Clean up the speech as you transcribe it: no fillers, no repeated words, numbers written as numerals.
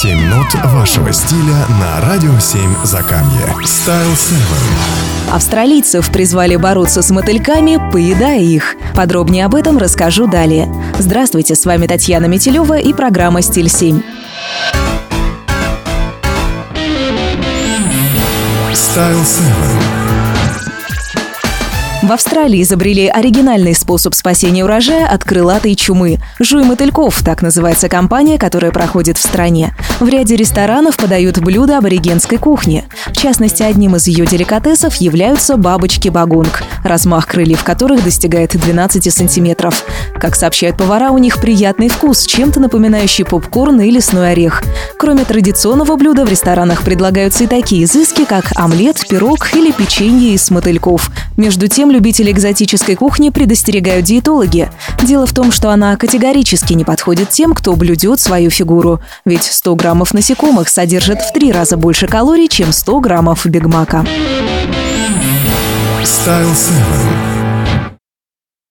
7 нот вашего стиля на Радио 7 Закамье. Style 7. Австралийцев призвали бороться с мотыльками, поедая их. Подробнее об этом расскажу далее. Здравствуйте, с вами Татьяна Метелева и программа «Стиль 7». Style 7. В Австралии изобрели оригинальный способ спасения урожая от крылатой чумы. «Жуй мотыльков» — так называется кампания, которая проходит в стране. В ряде ресторанов подают блюда аборигенской кухни. В частности, одним из ее деликатесов являются бабочки-багунг, размах крыльев которых достигает 12 сантиметров. Как сообщают повара, у них приятный вкус, чем-то напоминающий попкорн и лесной орех. Кроме традиционного блюда, в ресторанах предлагаются и такие изыски, как омлет, пирог или печенье из мотыльков. Между тем, любители экзотической кухни предостерегают диетологи. Дело в том, что она категорически не подходит тем, кто блюдет свою фигуру. Ведь 100 граммов насекомых содержат в 3 раза больше калорий, чем 100 граммов бигмака. Style 7.